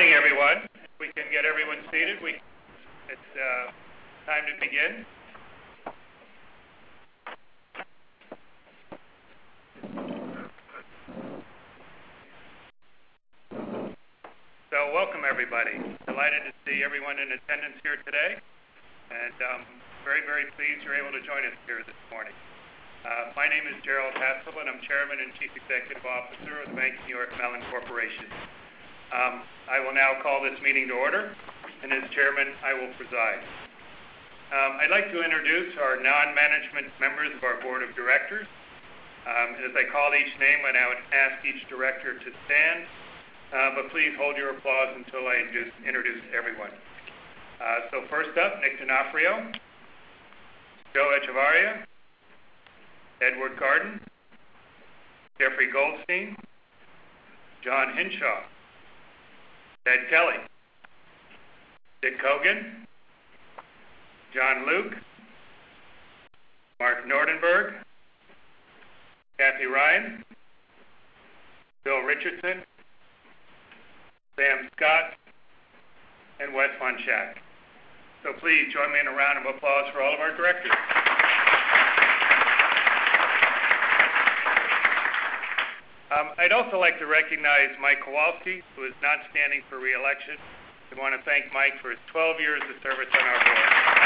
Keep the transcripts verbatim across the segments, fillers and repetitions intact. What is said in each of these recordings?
morning, everyone. If we can get everyone seated, we, it's uh, time to begin. So welcome, everybody. Delighted to see everyone in attendance here today, and um, very, very pleased you're able to join us here this morning. Uh, my name is Gerald Hassel, and I'm Chairman and Chief Executive Officer of the Bank of New York Mellon Corporation. Um, I will now call this meeting to order, and as Chairman, I will preside. Um, I'd like to introduce our non-management members of our Board of Directors. Um, as I call each name, I now ask each director to stand, uh, but please hold your applause until I introduce, introduce everyone. Uh, so first up, Nick D'Onofrio, Joe Echevarria, Edward Garden, Jeffrey Goldstein, John Hinshaw, Ted Kelly, Dick Kogan, John Luke, Mark Nordenberg, Kathy Ryan, Bill Richardson, Sam Scott, and Wes Von Schack. So please join me in a round of applause for all of our directors. Um, I'd also like to recognize Mike Kowalski, who is not standing for re-election. I want to thank Mike for his twelve years of service on our board.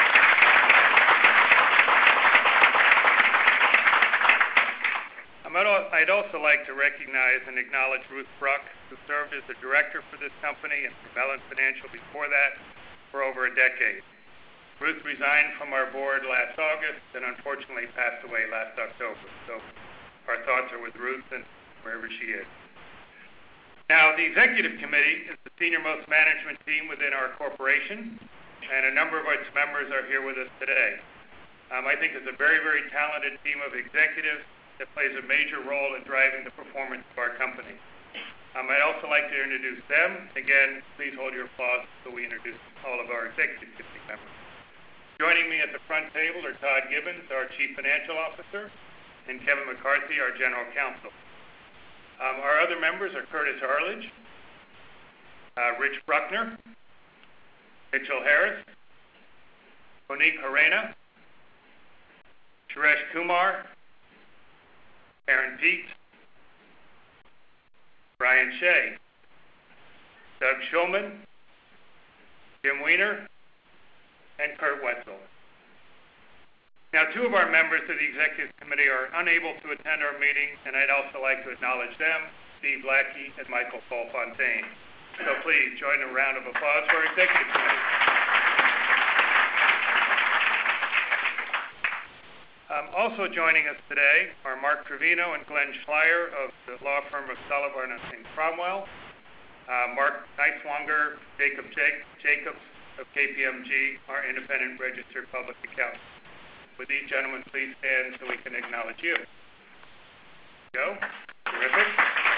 I'd also like to recognize and acknowledge Ruth Bruck, who served as the director for this company and for Mellon Financial before that for over a decade. Ruth resigned from our board last August and unfortunately passed away last October. So our thoughts are with Ruth and wherever she is. Now, the Executive Committee is the senior-most management team within our corporation, and a number of its members are here with us today. Um, I think it's a very, very talented team of executives that plays a major role in driving the performance of our company. Um, I'd also like to introduce them. Again, please hold your applause so we introduce all of our Executive Committee members. Joining me at the front table are Todd Gibbons, our Chief Financial Officer, and Kevin McCarthy, our General Counsel. Um, our other members are Curtis Arledge, uh, Rich Bruckner, Mitchell Harris, Monique Harena, Suresh Kumar, Aaron Peet, Brian Shea, Doug Schulman, Jim Weiner, and Kurt Wetzel. Now, two of our members of the Executive Committee are unable to attend our meeting, and I'd also like to acknowledge them, Steve Lackey and Michael Fontaine. So please join a round of applause for our Executive Committee. Um, also joining us today are Mark Trevino and Glenn Schleier of the law firm of Sullivan and Cromwell, uh, Mark Neiswanger, Jacob Jacobs of K P M G, our independent registered public accountant. Would these gentlemen please stand so we can acknowledge you? Joe? Terrific.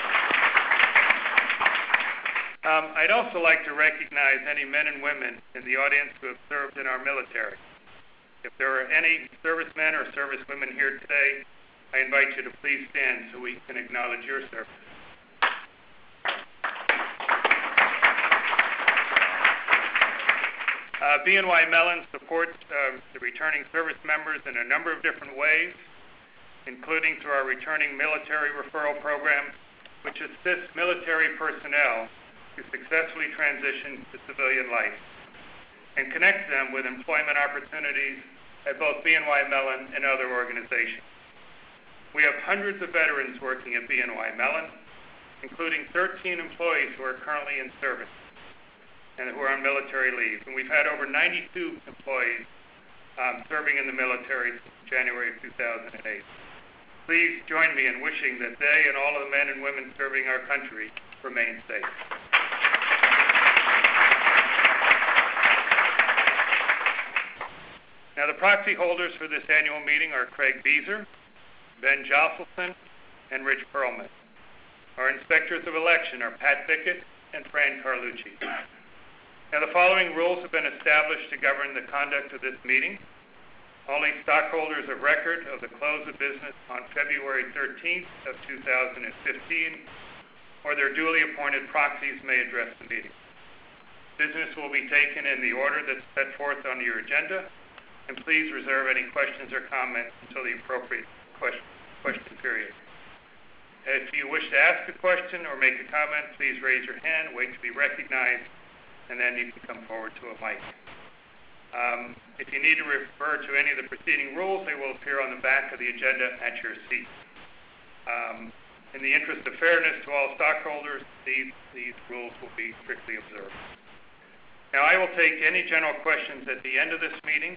Um, I'd also like to recognize any men and women in the audience who have served in our military. If there are any servicemen or servicewomen here today, I invite you to please stand so we can acknowledge your service. Uh, B N Y Mellon supports uh, the returning service members in a number of different ways, including through our returning military referral program, which assists military personnel to successfully transition to civilian life and connects them with employment opportunities at both B N Y Mellon and other organizations. We have hundreds of veterans working at B N Y Mellon, including thirteen employees who are currently in service and who are on military leave. And we've had over ninety-two employees um, serving in the military since January of two thousand eight. Please join me in wishing that they and all of the men and women serving our country remain safe. Now, the proxy holders for this annual meeting are Craig Beezer, Ben Josselson, and Rich Perlman. Our inspectors of election are Pat Bickett and Fran Carlucci. Now, the following rules have been established to govern the conduct of this meeting. Only stockholders of record of the close of business on February thirteenth of two thousand fifteen or their duly appointed proxies may address the meeting. Business will be taken in the order that's set forth on your agenda, and please reserve any questions or comments until the appropriate question, question period. If you wish to ask a question or make a comment, please raise your hand, wait to be recognized, and then you can come forward to a mic. Um, if you need to refer to any of the preceding rules, they will appear on the back of the agenda at your seat. Um, in the interest of fairness to all stockholders, these, these rules will be strictly observed. Now, I will take any general questions at the end of this meeting.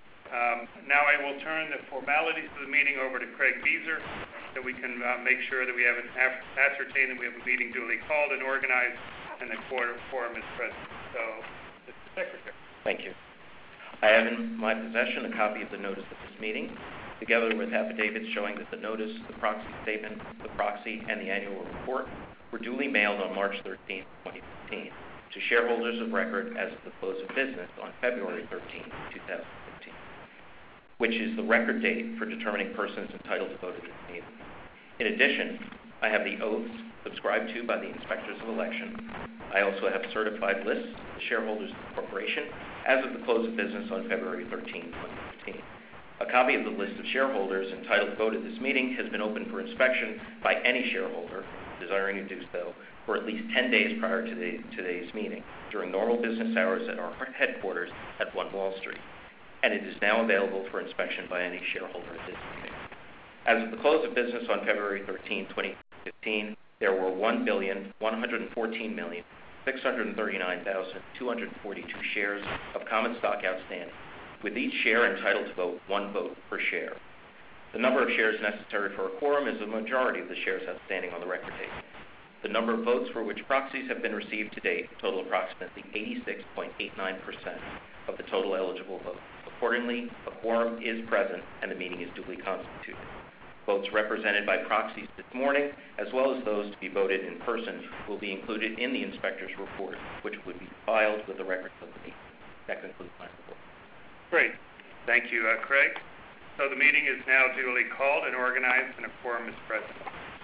Um, now I will turn the formalities of the meeting over to Craig Beazer, so we can uh, make sure that we have ascertained that we have a meeting duly called and organized and the quorum is present. So, Mister Secretary. Thank you. I have in my possession a copy of the notice of this meeting, together with affidavits showing that the notice, the proxy statement, the proxy, and the annual report were duly mailed on March thirteenth, twenty fifteen, to shareholders of record as of the close of business on February thirteenth, two thousand fifteen. Which is the record date for determining persons entitled to vote at this meeting. In addition, I have the oaths subscribed to by the Inspectors of Election. I also have certified lists of the shareholders of the corporation as of the close of business on February thirteenth, twenty fifteen. A copy of the list of shareholders entitled to vote at this meeting has been open for inspection by any shareholder desiring to do so for at least ten days prior to the, today's meeting, during normal business hours at our headquarters at One Wall Street, and it is now available for inspection by any shareholder at this meeting. As of the close of business on February thirteenth, twenty fifteen, there were one billion, one hundred fourteen million, six hundred thirty-nine thousand, two hundred forty-two shares of common stock outstanding, with each share entitled to vote one vote per share. The number of shares necessary for a quorum is the majority of the shares outstanding on the record date. The number of votes for which proxies have been received to date total approximately eighty-six point eight nine percent of the total eligible votes. Accordingly, a quorum is present and the meeting is duly constituted. Votes represented by proxies this morning, as well as those to be voted in person, will be included in the inspector's report, which would be filed with the records of the meeting. That concludes my report. Great. Thank you, uh, Craig. So the meeting is now duly called and organized, and a quorum is present.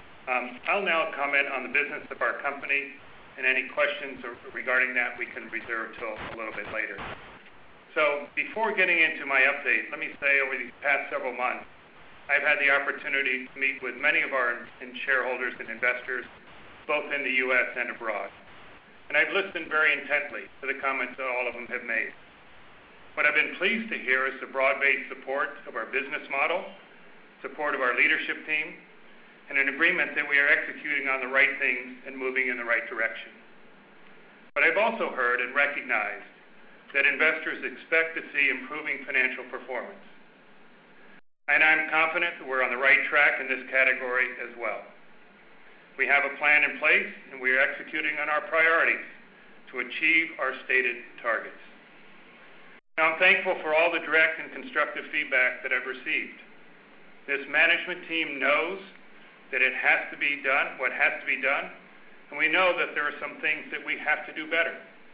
Um, I'll now comment on the business of our company, and any questions regarding that we can reserve till a little bit later. So before getting into my update, let me say over these past several months, I've had the opportunity to meet with many of our shareholders and investors, both in the U S and abroad. And I've listened very intently to the comments that all of them have made. What I've been pleased to hear is the broad-based support of our business model, support of our leadership team, and an agreement that we are executing on the right things and moving in the right direction. But I've also heard and recognized that investors expect to see improving financial performance. And I'm confident that we're on the right track in this category as well. We have a plan in place, and we are executing on our priorities to achieve our stated targets. Now, I'm thankful for all the direct and constructive feedback that I've received. This management team knows that it has to be done, what has to be done, and we know that there are some things that we have to do better.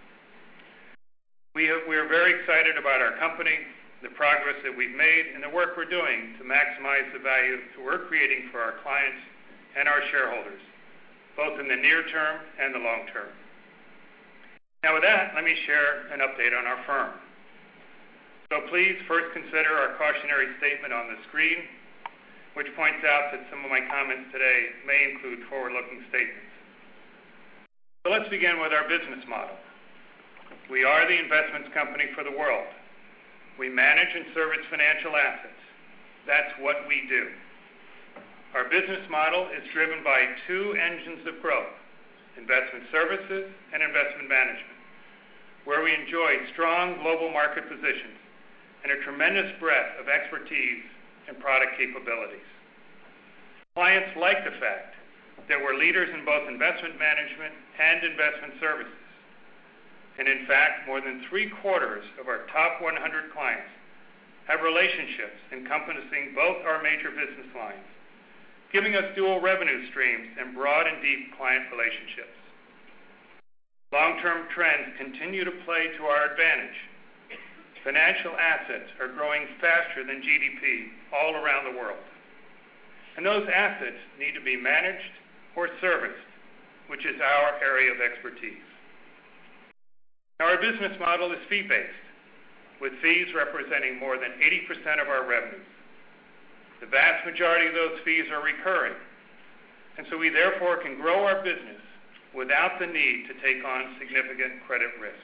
We, have, we are very excited about our company, the progress that we've made, and the work we're doing to maximize the value that we're creating for our clients and our shareholders, both in the near term and the long term. Now with that, let me share an update on our firm. So please first consider our cautionary statement on the screen, which points out that some of my comments today may include forward-looking statements. So let's begin with our business model. We are the investments company for the world. We manage and service financial assets. That's what we do. Our business model is driven by two engines of growth, investment services and investment management, where we enjoy strong global market positions and a tremendous breadth of expertise and product capabilities. Clients like the fact that we're leaders in both investment management and investment services. And in fact, more than three quarters of our top one hundred clients have relationships encompassing both our major business lines, giving us dual revenue streams and broad and deep client relationships. Long-term trends continue to play to our advantage. Financial assets are growing faster than G D P all around the world. And those assets need to be managed or serviced, which is our area of expertise. Now, our business model is fee-based, with fees representing more than eighty percent of our revenues. The vast majority of those fees are recurring, and so we therefore can grow our business without the need to take on significant credit risk.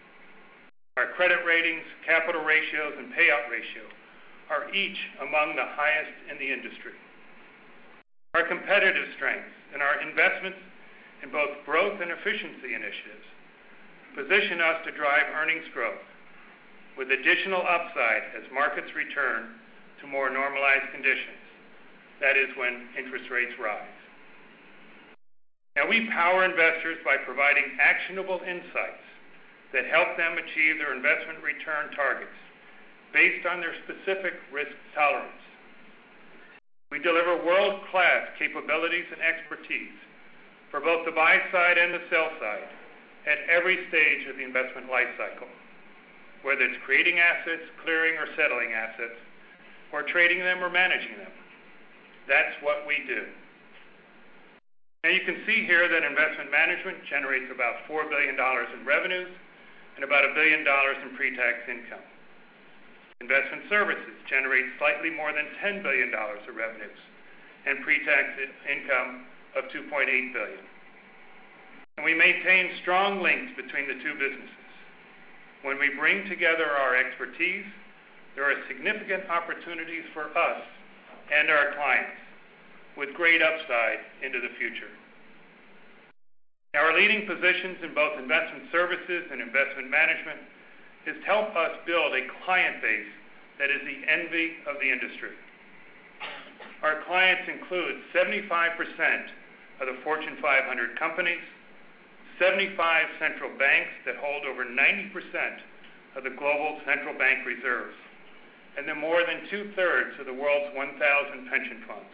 Our credit ratings, capital ratios, and payout ratio are each among the highest in the industry. Our competitive strengths and our investments in both growth and efficiency initiatives position us to drive earnings growth with additional upside as markets return to more normalized conditions. That is when interest rates rise. Now, we power investors by providing actionable insights that help them achieve their investment return targets based on their specific risk tolerance. We deliver world-class capabilities and expertise for both the buy side and the sell side at every stage of the investment life cycle, whether it's creating assets, clearing or settling assets, or trading them or managing them. That's what we do. Now, you can see here that investment management generates about four billion dollars in revenues and about a billion dollars in pre-tax income. Investment services generate slightly more than ten billion dollars of revenues and pre-tax income of two point eight billion dollars. And we maintain strong links between the two businesses. When we bring together our expertise, there are significant opportunities for us and our clients with great upside into the future. Now, our leading positions in both investment services and investment management has helped us build a client base that is the envy of the industry. Our clients include seventy-five percent of the Fortune five hundred companies, seventy-five central banks that hold over ninety percent of the global central bank reserves, and then more than two-thirds of the world's one thousand pension funds.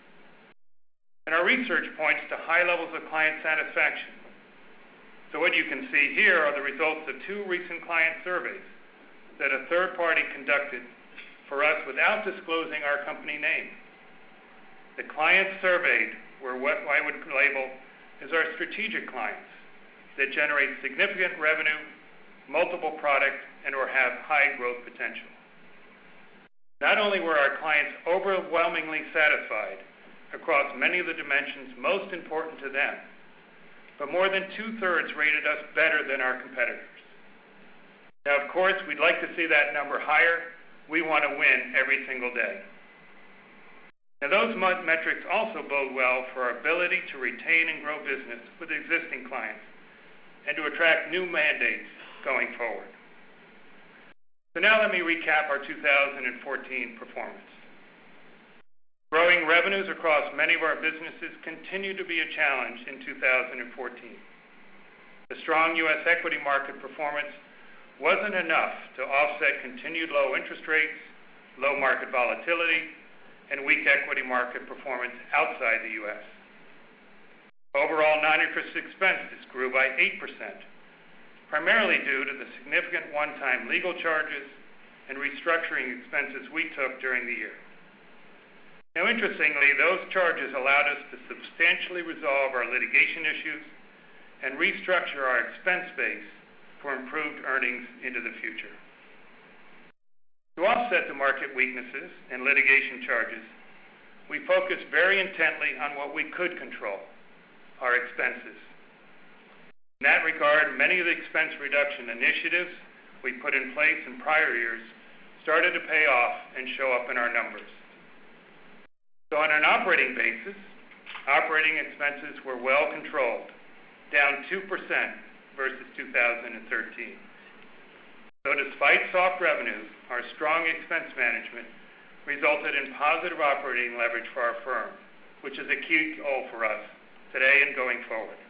And our research points to high levels of client satisfaction. So what you can see here are the results of two recent client surveys that a third party conducted for us without disclosing our company name. The clients surveyed were what I would label as our strategic clients that generate significant revenue, multiple products, and or have high growth potential. Not only were our clients overwhelmingly satisfied across many of the dimensions most important to them, but more than two-thirds rated us better than our competitors. Now, of course, we'd like to see that number higher. We want to win every single day. Now, those metrics also bode well for our ability to retain and grow business with existing clients and to attract new mandates going forward. So now let me recap our two thousand fourteen performance. Growing revenues across many of our businesses continue to be a challenge in two thousand fourteen. The strong U S equity market performance wasn't enough to offset continued low interest rates, low market volatility, and weak equity market performance outside the U S. Overall non-interest expenses grew by eight percent, primarily due to the significant one-time legal charges and restructuring expenses we took during the year. Now, interestingly, those charges allowed us to substantially resolve our litigation issues and restructure our expense base for improved earnings into the future. To offset the market weaknesses and litigation charges, we focused very intently on what we could control, our expenses. In that regard, many of the expense reduction initiatives we put in place in prior years started to pay off and show up in our numbers. So on an operating basis, operating expenses were well controlled, down two percent versus two thousand thirteen. So despite soft revenues, our strong expense management resulted in positive operating leverage for our firm, which is a key goal for us today and going forward.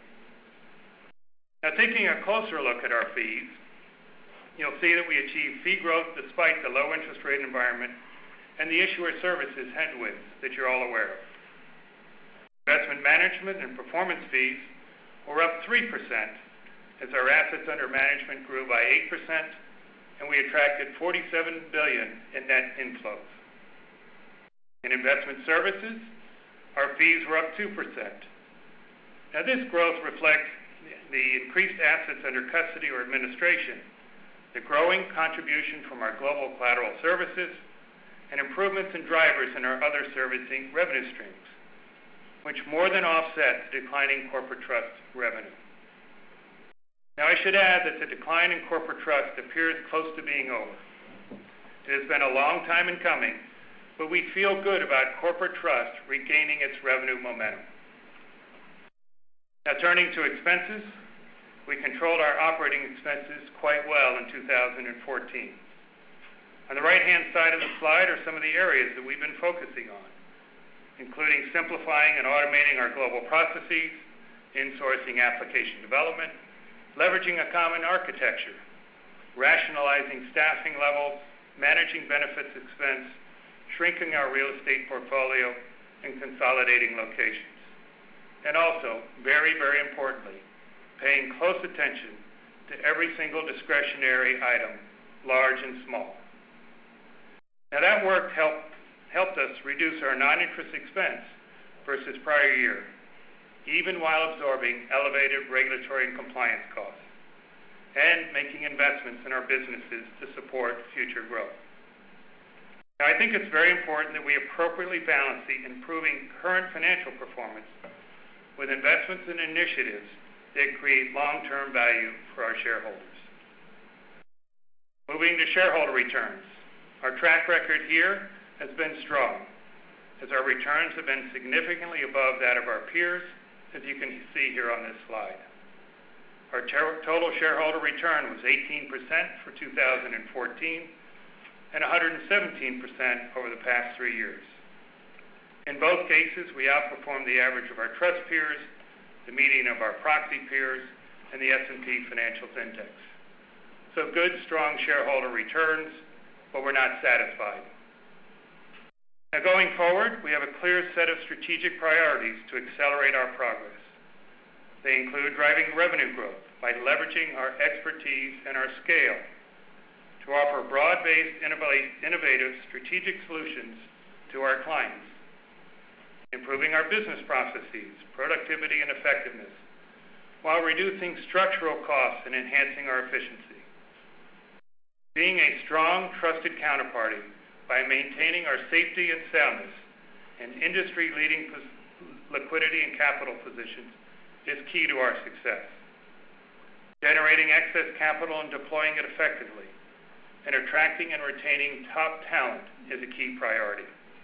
Now, taking a closer look at our fees, you'll see that we achieved fee growth despite the low interest rate environment and the issuer services headwinds that you're all aware of. Investment management and performance fees were up three percent as our assets under management grew by eight percent and we attracted forty-seven billion dollars in net inflows. In investment services, our fees were up two percent. Now, this growth reflects the increased assets under custody or administration, the growing contribution from our global collateral services, and improvements in drivers in our other servicing revenue streams, which more than offset the declining corporate trust revenue. Now, I should add that the decline in corporate trust appears close to being over. It has been a long time in coming, but we feel good about corporate trust regaining its revenue momentum. Now, turning to expenses, we controlled our operating expenses quite well in two thousand fourteen. On the right-hand side of the slide are some of the areas that we've been focusing on, including simplifying and automating our global processes, insourcing application development, leveraging a common architecture, rationalizing staffing levels, managing benefits expense, shrinking our real estate portfolio, and consolidating locations. And also, very, very importantly, paying close attention to every single discretionary item, large and small. Now, that work helped, helped us reduce our non-interest expense versus prior year, even while absorbing elevated regulatory and compliance costs, and making investments in our businesses to support future growth. Now, I think it's very important that we appropriately balance the improving current financial performance with investments and initiatives that create long-term value for our shareholders. Moving to shareholder returns. Our track record here has been strong, as our returns have been significantly above that of our peers, as you can see here on this slide. Our ter- total shareholder return was eighteen percent for two thousand fourteen and one hundred seventeen percent over the past three years. In both cases, we outperformed the average of our trust peers, the median of our proxy peers, and the S and P Financials Index. So good, strong shareholder returns, but we're not satisfied. Now, going forward, we have a clear set of strategic priorities to accelerate our progress. They include driving revenue growth by leveraging our expertise and our scale to offer broad-based, innovative strategic solutions to our clients, improving our business processes, productivity, and effectiveness, while reducing structural costs and enhancing our efficiency. Being a strong, trusted counterparty by maintaining our safety and soundness and industry-leading liquidity and capital positions is key to our success. Generating excess capital and deploying it effectively, and attracting and retaining top talent is a key priority.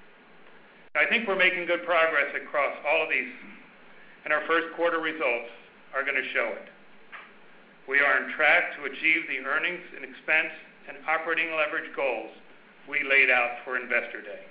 I think we're making good progress across all of these, and our first quarter results are going to show it. We are on track to achieve the earnings and expense and operating leverage goals we laid out for Investor Day.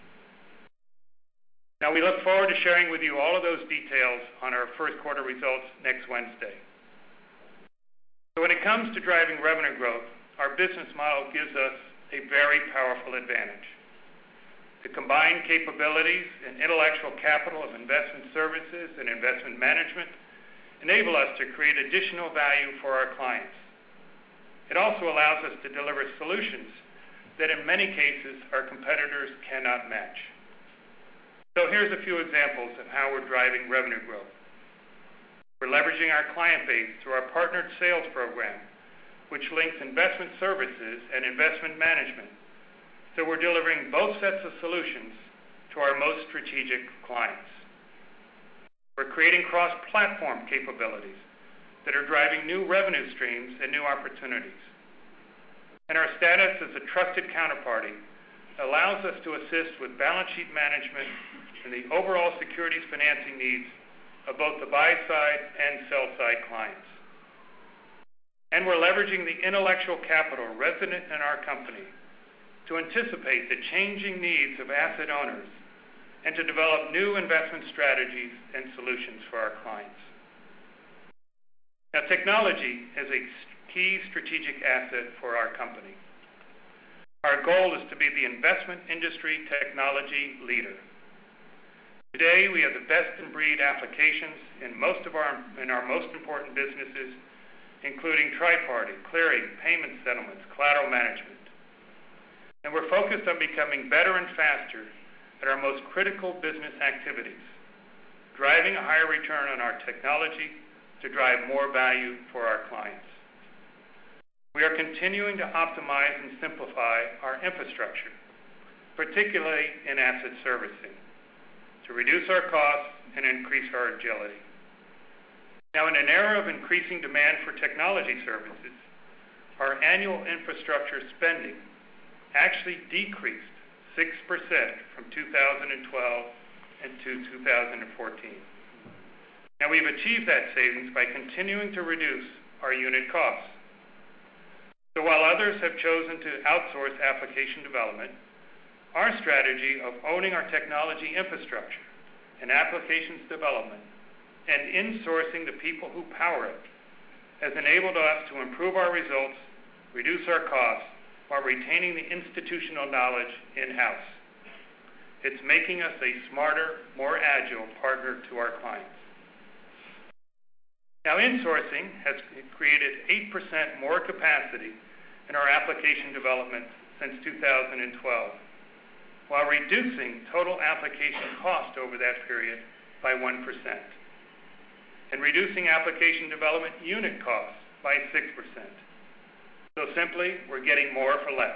Now, we look forward to sharing with you all of those details on our first quarter results next Wednesday. So when it comes to driving revenue growth, our business model gives us a very powerful advantage. The combined capabilities and intellectual capital of investment services and investment management enable us to create additional value for our clients. It also allows us to deliver solutions that in many cases our competitors cannot match. So here's a few examples of how we're driving revenue growth. We're leveraging our client base through our partnered sales program, which links investment services and investment management. So we're delivering both sets of solutions to our most strategic clients. We're creating cross-platform capabilities that are driving new revenue streams and new opportunities. And our status as a trusted counterparty allows us to assist with balance sheet management and the overall securities financing needs of both the buy-side and sell-side clients. And we're leveraging the intellectual capital resident in our company to anticipate the changing needs of asset owners and to develop new investment strategies and solutions for our clients. Now, technology is a key strategic asset for our company. Our goal is to be the investment industry technology leader. Today, we have the best-in-breed applications in most of our in our most important businesses, including tri-party, clearing, payment settlements, collateral management. And we're focused on becoming better and faster at our most critical business activities, driving a higher return on our technology to drive more value for our clients. We are continuing to optimize and simplify our infrastructure, particularly in asset servicing, to reduce our costs and increase our agility. Now, in an era of increasing demand for technology services, our annual infrastructure spending actually decreased six percent from two thousand twelve and to two thousand fourteen. Now, we've achieved that savings by continuing to reduce our unit costs. So while others have chosen to outsource application development, our strategy of owning our technology infrastructure and applications development and insourcing the people who power it has enabled us to improve our results, reduce our costs, while retaining the institutional knowledge in-house. It's making us a smarter, more agile partner to our clients. Now, insourcing has created eight percent more capacity in our application development since two thousand twelve, while reducing total application cost over that period by one percent, and reducing application development unit costs by six percent. So simply, we're getting more for less.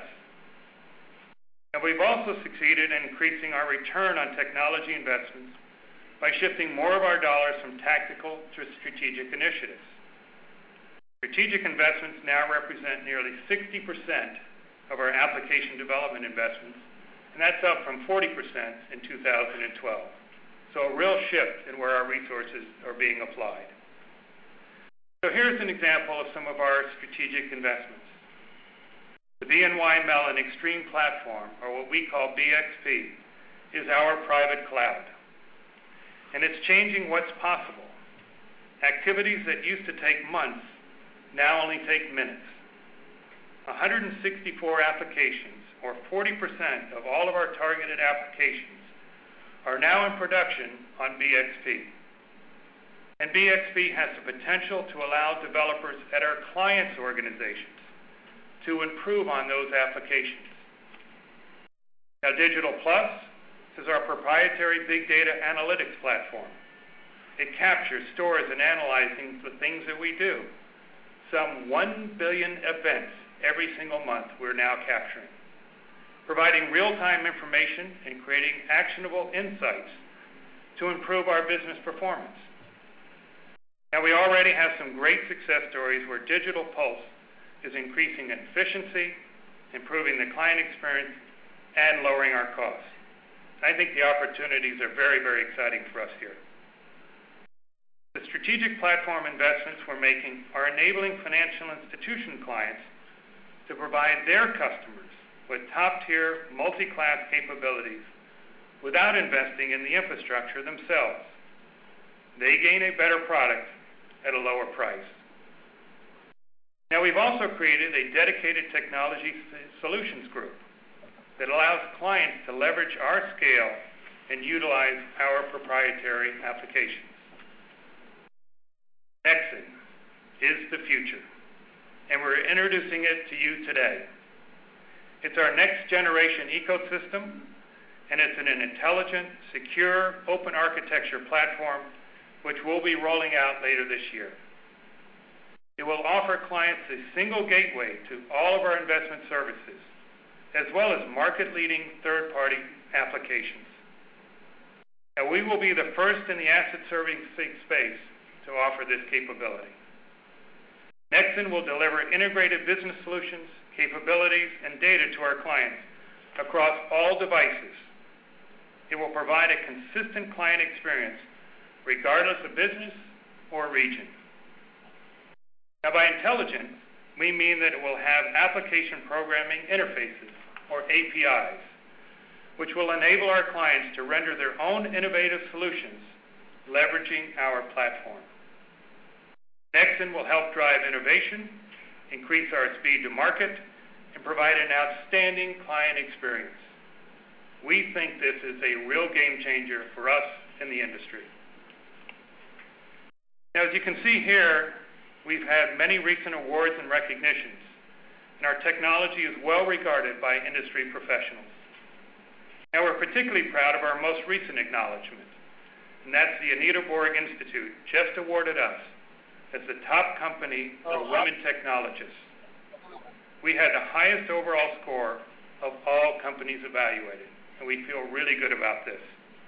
And we've also succeeded in increasing our return on technology investments by shifting more of our dollars from tactical to strategic initiatives. Strategic investments now represent nearly sixty percent of our application development investments, and that's up from forty percent in two thousand twelve. So a real shift in where our resources are being applied. So here's an example of some of our strategic investments. The B N Y Mellon Extreme Platform, or what we call B X P, is our private cloud. And it's changing what's possible. Activities that used to take months now only take minutes. one hundred sixty-four applications, or forty percent of all of our targeted applications, are now in production on B X P. And B X P has the potential to allow developers at our clients' organizations to improve on those applications. Now, Digital Plus is our proprietary big data analytics platform. It captures, stores, and analyzes the things that we do. Some one billion events every single month we're now capturing, providing real-time information and creating actionable insights to improve our business performance. Now, we already have some great success stories where Digital Pulse is increasing efficiency, improving the client experience, and lowering our costs. I think the opportunities are very, very exciting for us here. The strategic platform investments we're making are enabling financial institution clients to provide their customers with top-tier multi-class capabilities without investing in the infrastructure themselves. They gain a better product at a lower price. Now, we've also created a dedicated technology solutions group that allows clients to leverage our scale and utilize our proprietary applications. Nexen is the future, and we're introducing it to you today. It's our next generation ecosystem, and it's an intelligent, secure, open architecture platform which we'll be rolling out later this year. It will offer clients a single gateway to all of our investment services, as well as market-leading third-party applications. Now, we will be the first in the asset servicing space to offer this capability. Nexen will deliver integrated business solutions, capabilities, and data to our clients across all devices. It will provide a consistent client experience regardless of business or region. Now, by intelligent, we mean that it will have application programming interfaces, or A P Is, which will enable our clients to render their own innovative solutions leveraging our platform. Nexen will help drive innovation, increase our speed to market, and provide an outstanding client experience. We think this is a real game changer for us in the industry. Now, as you can see here, we've had many recent awards and recognitions, and our technology is well regarded by industry professionals. Now, we're particularly proud of our most recent acknowledgement, and that's the Anita Borg Institute just awarded us as the top company for women technologists. We had the highest overall score of all companies evaluated, and we feel really good about this.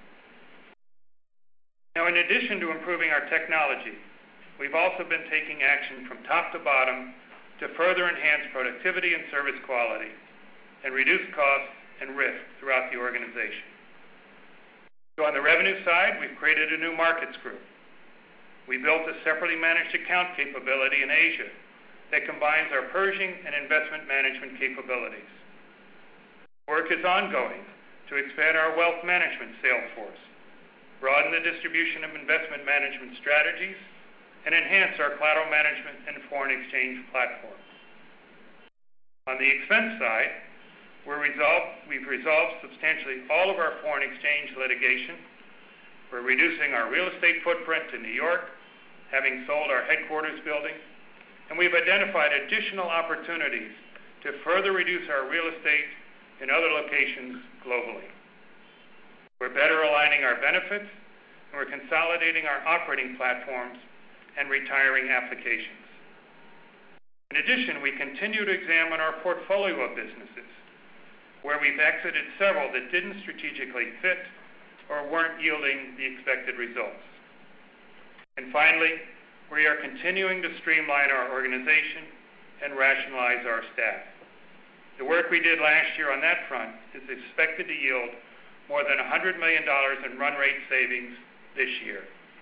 Now, in addition to improving our technology, we've also been taking action from top to bottom to further enhance productivity and service quality and reduce costs and risk throughout the organization. So on the revenue side, we've created a new markets group. We built a separately managed account capability in Asia that combines our Pershing and investment management capabilities. Work is ongoing to expand our wealth management sales force, broaden the distribution of investment management strategies, and enhance our collateral management and foreign exchange platforms. On the expense side, we're resolved, we've resolved substantially all of our foreign exchange litigation. We're reducing our real estate footprint in New York, having sold our headquarters building, and we've identified additional opportunities to further reduce our real estate in other locations globally. We're better aligning our benefits, and we're consolidating our operating platforms and retiring applications. In addition, we continue to examine our portfolio of businesses, where we've exited several that didn't strategically fit or weren't yielding the expected results. And finally, we are continuing to streamline our organization and rationalize our staff. The work we did last year on that front is expected to yield more than one hundred million dollars in run rate savings this year.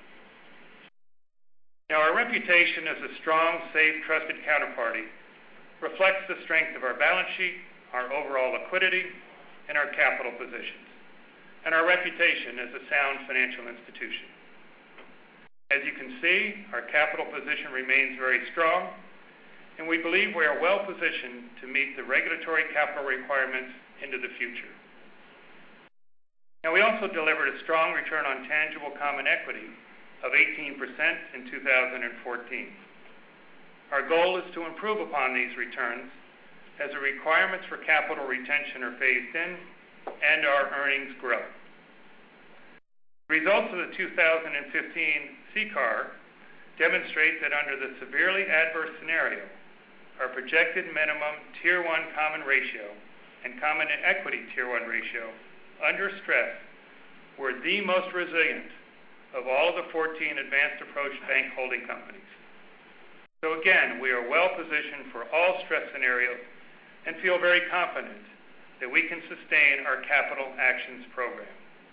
Now, our reputation as a strong, safe, trusted counterparty reflects the strength of our balance sheet, our overall liquidity, and our capital positions, and our reputation as a sound financial institution. As you can see, our capital position remains very strong, and we believe we are well positioned to meet the regulatory capital requirements into the future. Now, we also delivered a strong return on tangible common equity of eighteen percent in two thousand fourteen. Our goal is to improve upon these returns as the requirements for capital retention are phased in and our earnings grow. Results of the two thousand fifteen C C A R demonstrate that under the severely adverse scenario, our projected minimum Tier one common ratio and common equity Tier one ratio under stress were the most resilient of all of the fourteen advanced approach bank holding companies. So again, we are well positioned for all stress scenarios and feel very confident that we can sustain our capital actions program.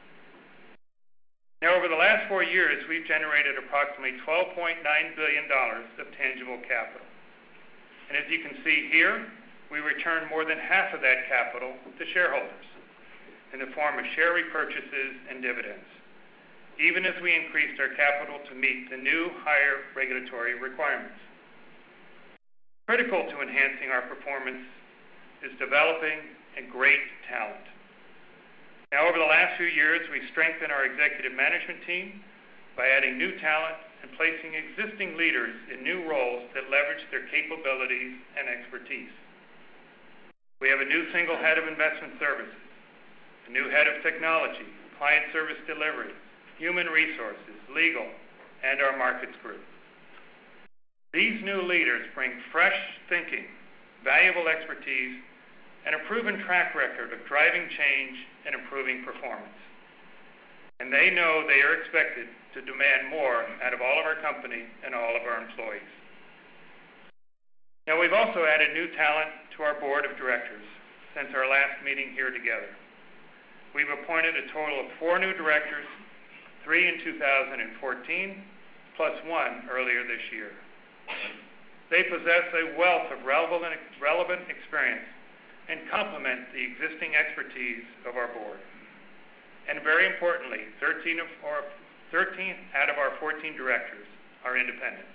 Now, over the last four years, we've generated approximately twelve point nine billion dollars of tangible capital. And as you can see here, we returned more than half of that capital to shareholders in the form of share repurchases and dividends, even as we increased our capital to meet the new higher regulatory requirements. Critical to enhancing our performance is developing a great talent. Now, over the last few years, we've strengthened our executive management team by adding new talent and placing existing leaders in new roles that leverage their capabilities and expertise. We have a new single head of investment services, a new head of technology, client service delivery, human resources, legal, and our markets group. These new leaders bring fresh thinking, valuable expertise, and a proven track record of driving change and improving performance. And they know they are expected to demand more out of all of our company and all of our employees. Now, we've also added new talent to our board of directors since our last meeting here together. We've appointed a total of four new directors, three in two thousand fourteen, plus one earlier this year. They possess a wealth of relevant, relevant experience and complement the existing expertise of our board. And very importantly, thirteen, of our, thirteen out of our fourteen directors are independent.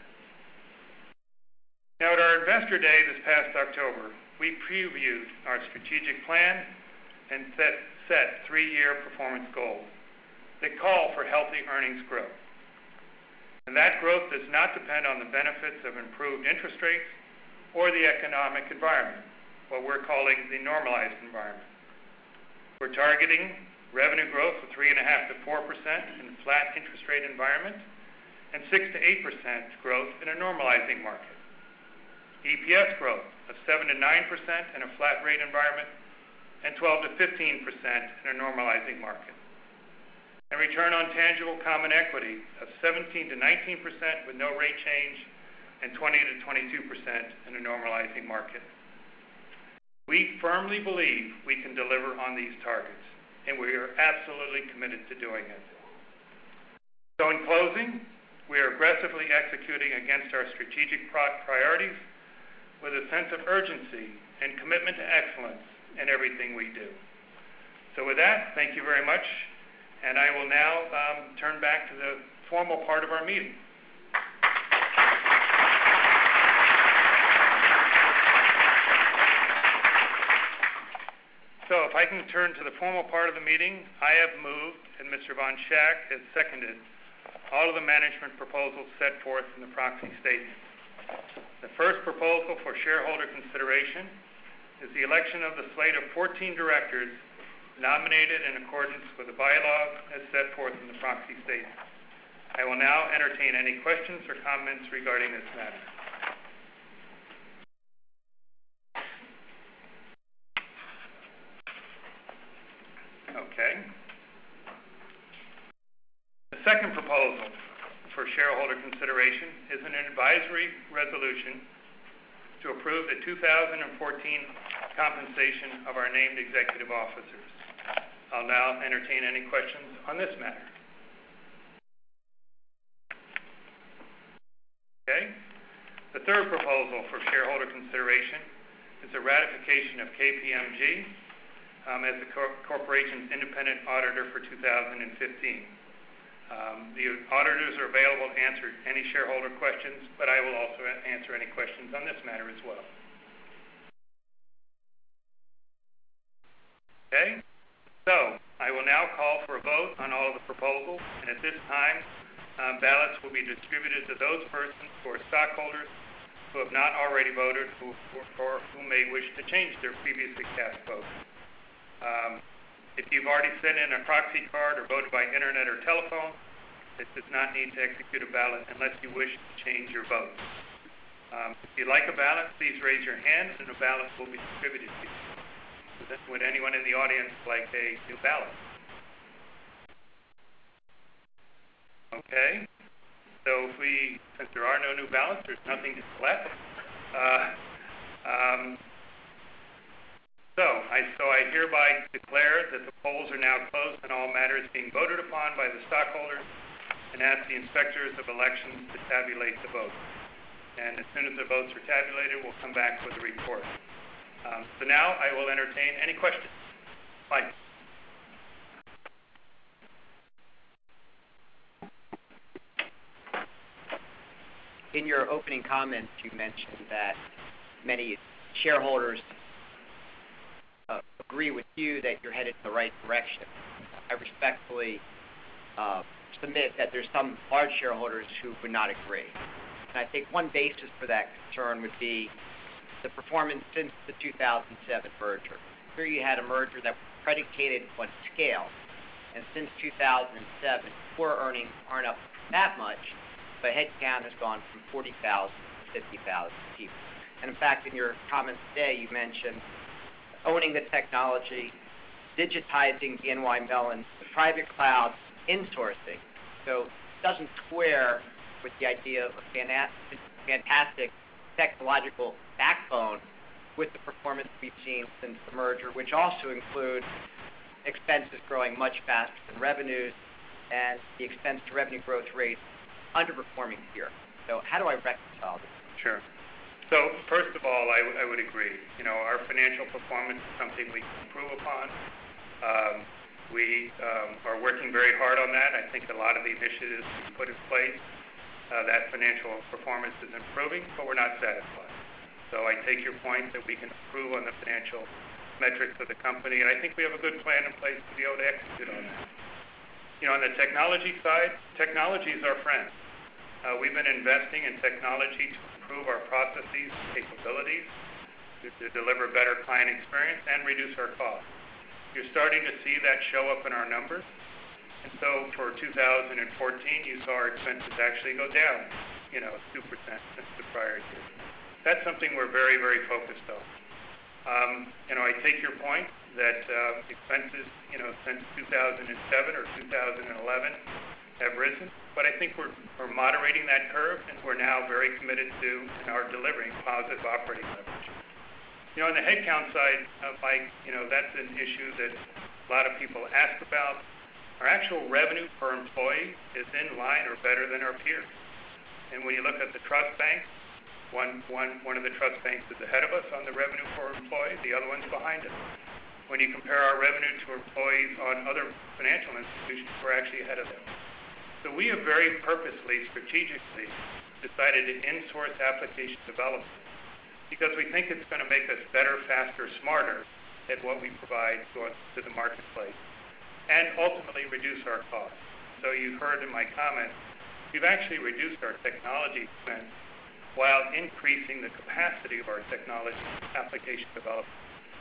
Now, at our Investor Day this past October, we previewed our strategic plan and set, set three-year performance goals that call for healthy earnings growth. And that growth does not depend on the benefits of improved interest rates or the economic environment, what we're calling the normalized environment. We're targeting revenue growth of three point five to four percent in a flat interest rate environment and six to eight percent growth in a normalizing market. E P S growth of seven to nine percent in a flat rate environment, and twelve to fifteen percent in a normalizing market. And return on tangible common equity of seventeen to nineteen percent with no rate change, and twenty to twenty-two percent in a normalizing market. We firmly believe we can deliver on these targets, and we are absolutely committed to doing it. So in closing, we are aggressively executing against our strategic priorities with a sense of urgency and commitment to excellence in everything we do. So with that, thank you very much, and I will now um, turn back to the formal part of our meeting. So if I can turn to the formal part of the meeting, I have moved, and Mister Von Schack has seconded, all of the management proposals set forth in the proxy statement. The first proposal for shareholder consideration is the election of the slate of fourteen directors nominated in accordance with the bylaws as set forth in the proxy statement. I will now entertain any questions or comments regarding this matter. Okay. The second proposal for shareholder consideration is an advisory resolution to approve the two thousand fourteen compensation of our named executive officers. I'll now entertain any questions on this matter. Okay. The third proposal for shareholder consideration is a ratification of K P M G um, as the cor corporation's independent auditor for two thousand fifteen. Um, the auditors are available to answer any shareholder questions, but I will also answer any questions on this matter as well. Okay, so I will now call for a vote on all of the proposals, and at this time, um, ballots will be distributed to those persons who are stockholders who have not already voted who, or, or who may wish to change their previously cast vote. Um, If you've already sent in a proxy card or voted by internet or telephone, it does not need to execute a ballot unless you wish to change your vote. Um, if you'd like a ballot, please raise your hand and a ballot will be distributed to you. Would anyone in the audience like a new ballot? Okay. So if we, since there are no new ballots, there's nothing to collect. Uh, um, So I, so I hereby declare that the polls are now closed on all matters being voted upon by the stockholders, and ask the inspectors of elections to tabulate the votes. And as soon as the votes are tabulated, we'll come back with a report. Um, so now I will entertain any questions. Mike. In your opening comments, you mentioned that many shareholders Uh, agree with you that you're headed in the right direction. I respectfully uh, submit that there's some large shareholders who would not agree. And I think one basis for that concern would be the performance since the two thousand seven merger. Here you had a merger that was predicated on scale, and since two thousand seven, core earnings aren't up that much, but headcount has gone from forty thousand to fifty thousand people. And in fact, in your comments today, you mentioned owning the technology, digitizing the N Y Mellon, the private cloud, insourcing. So it doesn't square with the idea of a fantastic technological backbone with the performance we've seen since the merger, which also includes expenses growing much faster than revenues and the expense to revenue growth rate underperforming here. So how do I reconcile this? Sure. So first of all, I, I would agree. You know, our financial performance is something we can improve upon. Um, we um, are working very hard on that. I think a lot of the initiatives we put in place, uh, that financial performance is improving, but we're not satisfied. So I take your point that we can improve on the financial metrics of the company, and I think we have a good plan in place to be able to execute on that. You know, on the technology side, technology is our friend. Uh, we've been investing in technology to improve our processes and capabilities, to, to deliver better client experience and reduce our costs. You're starting to see that show up in our numbers. And so for two thousand fourteen, you saw our expenses actually go down, you know, two percent since the prior year. That's something we're very, very focused on. Um, you know, I take your point that uh, expenses, you know, since two thousand seven or two thousand eleven have risen, but I think we're, we're moderating that curve, and we're now very committed to and are delivering positive operating leverage. You know, on the headcount side, uh, Mike, you know, that's an issue that a lot of people ask about. Our actual revenue per employee is in line or better than our peers. And when you look at the trust bank, one, one, one of the trust banks is ahead of us on the revenue per employee, the other one's behind us. When you compare our revenue to employees on other financial institutions, we're actually ahead of them. So we have very purposely, strategically decided to insource application development because we think it's going to make us better, faster, smarter at what we provide to, to the marketplace and ultimately reduce our costs. So you heard in my comments, we've actually reduced our technology expense while increasing the capacity of our technology application development.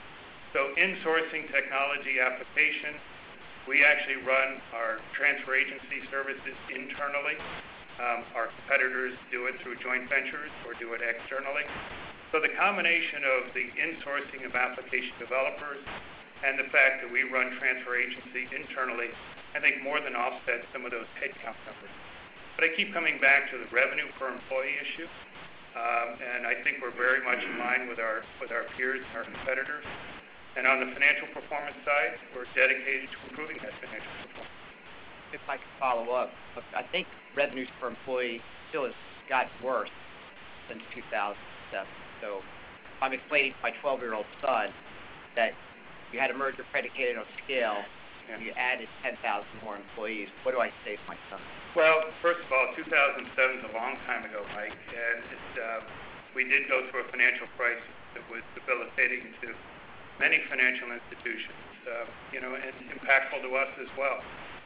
So insourcing technology application, we actually run our transfer agency services internally. Um, our competitors do it through joint ventures or do it externally. So the combination of the insourcing of application developers and the fact that we run transfer agency internally, I think more than offsets some of those headcount numbers. But I keep coming back to the revenue per employee issue, um, and I think we're very much in line with our with our peers and our competitors. And on the financial performance side, we're dedicated to improving that financial performance. If I could follow up, I think revenues per employee still has gotten worse since two thousand seven. So if I'm explaining to my twelve-year-old son that you had a merger predicated on scale, and you added ten thousand more employees, what do I say to my son? Well, first of all, two thousand seven is a long time ago, Mike, and it, uh, we did go through a financial crisis that was debilitating to many financial institutions, uh, you know, and impactful to us as well.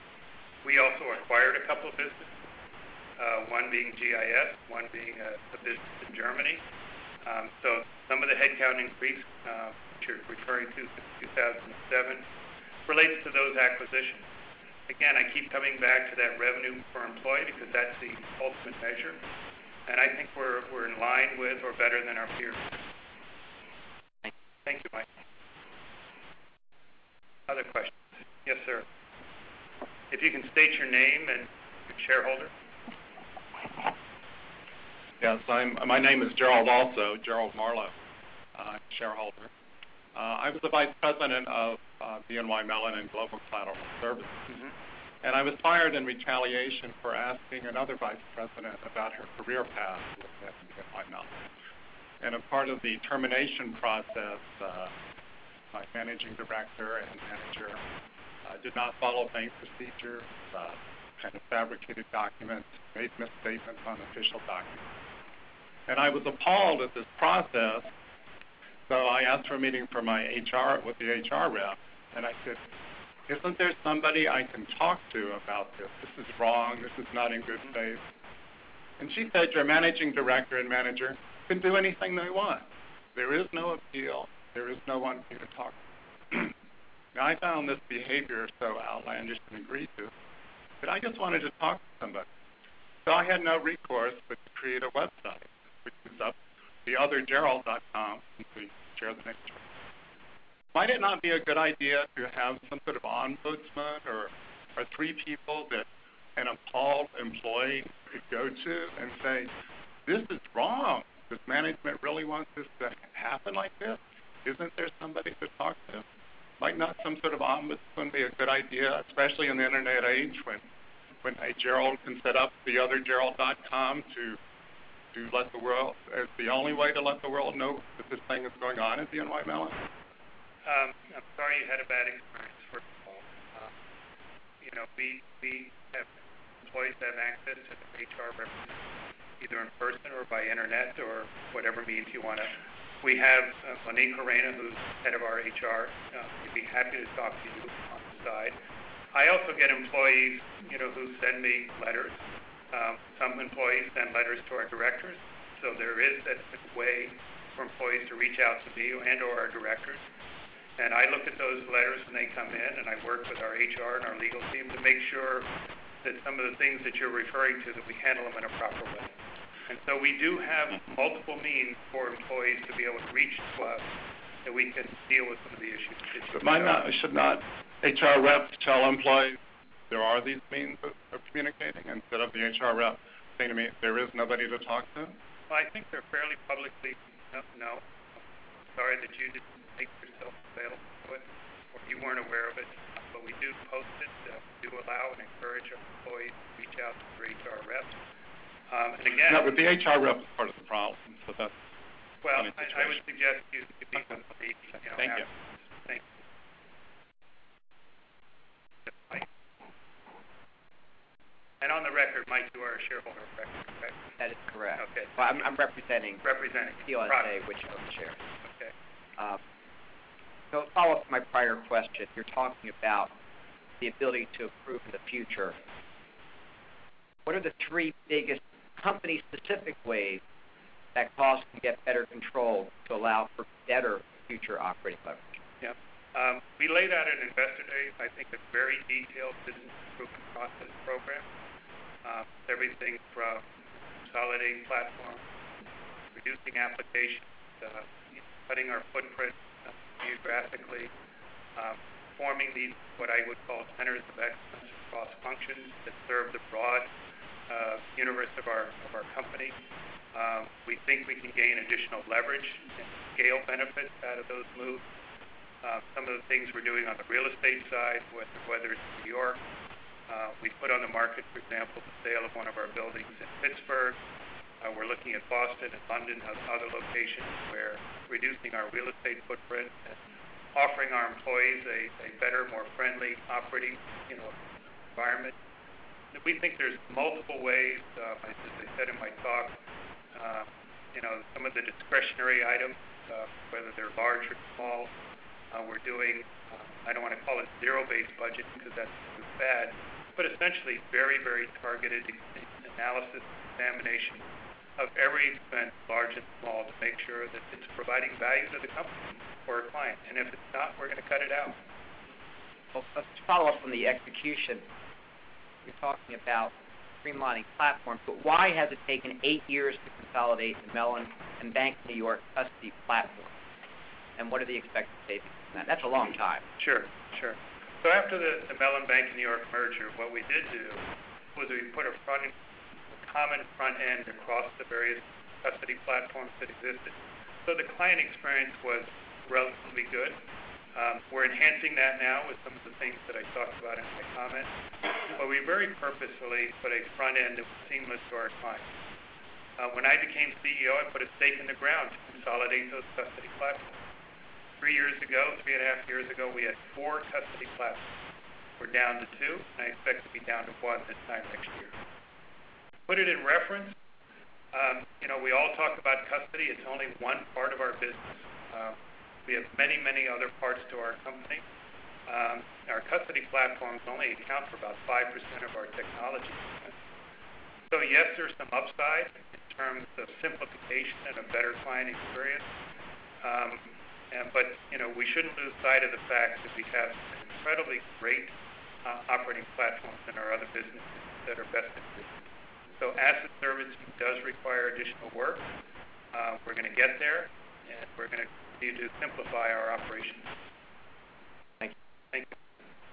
We also acquired a couple of businesses, uh, one being G I S, one being a, a business in Germany. Um, so some of the headcount increase, uh, which you're referring to since two thousand seven, relates to those acquisitions. Again, I keep coming back to that revenue per employee because that's the ultimate measure, and I think we're we're in line with or better than our peers. Thank you, Mike. Other questions? Yes, sir. If you can state your name and shareholder. Yes, I'm, my name is Gerald also, Gerald Marlowe, uh, shareholder. Uh, I was the vice president of uh, B N Y Mellon and Global Collateral Services, mm-hmm. and I was fired in retaliation for asking another vice president about her career path with B N Y Mellon. And a part of the termination process, uh, my managing director and manager uh, did not follow bank procedures, uh, kind of fabricated documents, made misstatements on official documents. And I was appalled at this process, so I asked for a meeting for my H R with the H R rep, and I said, isn't there somebody I can talk to about this? This is wrong. This is not in good faith. And she said, your managing director and manager can do anything they want. There is no appeal. There is no one you can talk to. Now, I found this behavior so outlandish and egregious that I just wanted to talk to somebody. So I had no recourse but to create a website, which is up the other gerald dot com, since we share the name. Might it not be a good idea to have some sort of ombudsman or, or three people that an appalled employee could go to and say, this is wrong. Does management really want this to happen like this? Isn't there somebody to talk to? Might not some sort of ombudsman be a good idea, especially in the internet age when when a Gerald can set up the other gerald dot com to to let the world, it's the only way to let the world know that this thing is going on at B N Y Mellon? Um, I'm sorry you had a bad experience, first of all. Um, you know, we, we have employees have access to the H R representative, either in person or by internet or whatever means you want to. We have uh, Monique Arena, who's head of our H R. Uh, we'd be happy to talk to you on the side. I also get employees, you know, who send me letters. Um, some employees send letters to our directors, so there is a, a way for employees to reach out to me and or our directors. And I look at those letters when they come in, and I work with our H R and our legal team to make sure that some of the things that you're referring to, that we handle them in a proper way. And so we do have multiple means for employees to be able to reach to us that we can deal with some of the issues. Should not, should not H R reps tell employees there are these means of, of communicating instead of the H R rep saying to me there is nobody to talk to? Well, I think they're fairly publicly, no, no. Sorry that you didn't make yourself available to it, or you weren't aware of it, but we do post it, uh, we do allow and encourage our employees to reach out to their H R reps. Um, and again... No, but the H R rep is part of the problem, so that's... Well, I, I would suggest you, you meet with the, you know, Thank you. Thank you. And on the record, Mike, you are a shareholder, correct? That is correct. Okay. Well, I'm, I'm representing Representing. C L S A, which owns shares. Okay. Um, so follow up to my prior question. You're talking about the ability to improve in the future. What are the three biggest company-specific ways that costs can get better control to allow for better future operating leverage? Yeah. Um, we laid out at Investor Day, I think, a very detailed business improvement process program. Uh, everything from consolidating platforms, reducing applications, uh, cutting our footprint uh, geographically, um, forming these, what I would call centers of excellence across functions that serve the broad uh, universe of our, of our company. Um, we think we can gain additional leverage and scale benefits out of those moves. Uh, some of the things we're doing on the real estate side, whether it's New York, uh, we put on the market, for example, the sale of one of our buildings in Pittsburgh. Uh, we're looking at Boston and London and other locations where reducing our real estate footprint and offering our employees a, a better, more friendly operating, you know, environment. We think there's multiple ways, uh, as I said in my talk, uh, you know, some of the discretionary items, uh, whether they're large or small, uh, we're doing, uh, I don't want to call it zero-based budget because that's too bad, but essentially very, very targeted analysis, examination of every expense, large and small, to make sure that it's providing value to the company or a client. And if it's not, we're going to cut it out. Well, let's follow up on the execution. You're talking about streamlining platforms, but why has it taken eight years to consolidate the Mellon and Bank of New York custody platform? And what are the expected savings from that? That's a long time. Sure, sure. So after the, the Mellon Bank of New York merger, what we did do was we put a front, a common front end across the various custody platforms that existed. So the client experience was relatively good. Um, we're enhancing that now with some of the things that I talked about in my comments. But we very purposefully put a front end that was seamless to our clients. Uh, when I became C E O, I put a stake in the ground to consolidate those custody platforms. Three years ago, three and a half years ago, we had four custody platforms. We're down to two, and I expect to be down to one this time next year. Put it in reference, um, you know, we all talk about custody. It's only one part of our business. Um, we have many, many other parts to our company. Um, our custody platforms only account for about five percent of our technology expense. So yes, there's some upside in terms of simplification and a better client experience. Um, and, but, you know, we shouldn't lose sight of the fact that we have incredibly great uh, operating platforms in our other businesses that are best in business. So asset servicing does require additional work. Uh, we're going to get there, and we're going to continue to simplify our operations. Thank you. Thank you.